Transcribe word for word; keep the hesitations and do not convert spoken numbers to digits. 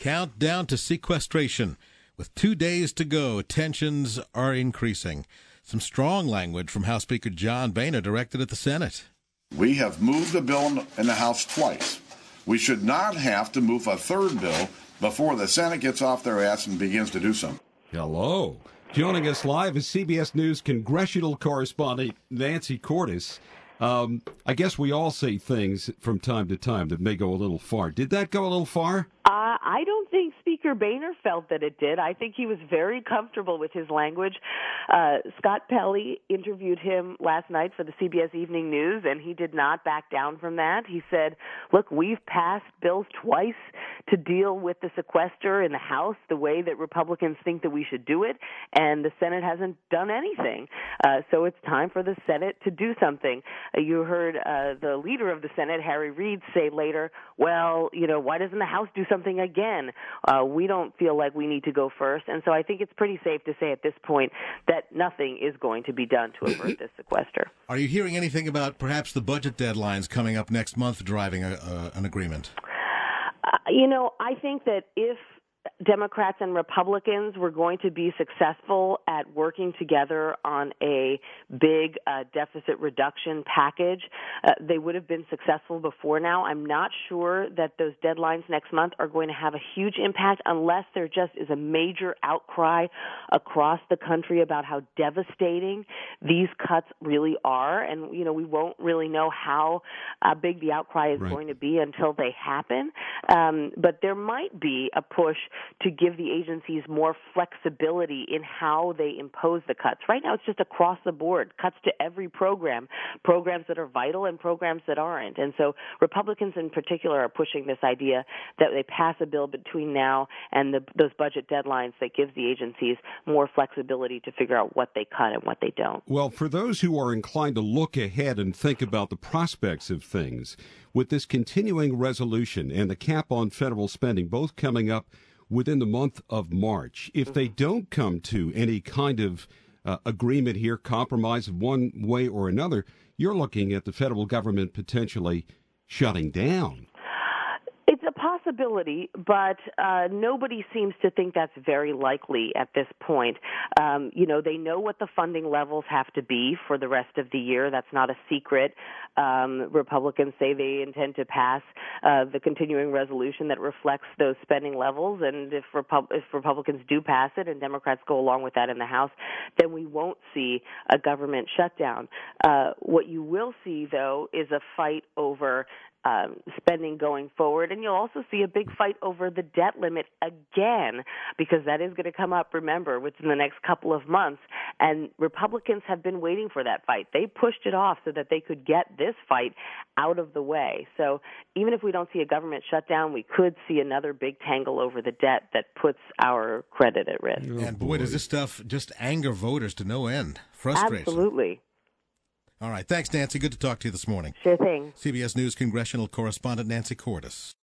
countdown to sequestration. With two days to go, tensions are increasing. Some strong language from House Speaker John Boehner directed at the Senate. We have moved the bill in the House twice. We should not have to move a third bill before the Senate gets off their ass and begins to do something. Hello. Joining us live is C B S News congressional correspondent Nancy Cordes. Um, I guess we all say things from time to time that may go a little far. Did that go a little far? Uh, I don't think Speaker Boehner felt that it did. I think he was very comfortable with his language. Uh, Scott Pelley interviewed him last night for the C B S Evening News, and he did not back down from that. He said, look, we've passed bills twice to deal with the sequester in the House the way that Republicans think that we should do it, and the Senate hasn't done anything. Uh, so it's time for the Senate to do something. Uh, you heard uh, the leader of the Senate, Harry Reid, say later, well, you know, why doesn't the House do something again? Uh, we don't feel like we need to go first. And so I think it's pretty safe to say at this point that nothing is going to be done to avert this sequester. Are you hearing anything about perhaps the budget deadlines coming up next month driving a, uh, an agreement? Uh, you know, I think that if Democrats and Republicans were going to be successful at working together on a big uh, deficit reduction package, uh, they would have been successful before now. I'm not sure that those deadlines next month are going to have a huge impact unless there just is a major outcry across the country about how devastating these cuts really are. And, you know, we won't really know how uh, big the outcry is right. going to be until they happen. Um, but there might be a push to give the agencies more flexibility in how they impose the cuts. Right now, it's just across the board, cuts to every program, programs that are vital and programs that aren't. And so Republicans in particular are pushing this idea that they pass a bill between now and the, those budget deadlines that gives the agencies more flexibility to figure out what they cut and what they don't. Well, for those who are inclined to look ahead and think about the prospects of things, with this continuing resolution and the cap on federal spending both coming up within the month of March, if they don't come to any kind of uh, agreement here, compromise one way or another, you're looking at the federal government potentially shutting down. It's a possibility, but uh, nobody seems to think that's very likely at this point. Um, you know, they know what the funding levels have to be for the rest of the year. That's not a secret. Um, Republicans say they intend to pass uh, the continuing resolution that reflects those spending levels, and if, Repu- if Republicans do pass it and Democrats go along with that in the House, then we won't see a government shutdown. Uh, what you will see, though, is a fight over Um, spending going forward, and you'll also see a big fight over the debt limit again, because that is going to come up, remember, within the next couple of months, and Republicans have been waiting for that fight. They pushed it off so that they could get this fight out of the way. So even if we don't see a government shutdown, we could see another big tangle over the debt that puts our credit at risk. Oh, and boy, does this stuff just anger voters to no end. Frustration. Absolutely. All right. Thanks, Nancy. Good to talk to you this morning. Sure thing. C B S News congressional correspondent Nancy Cordes.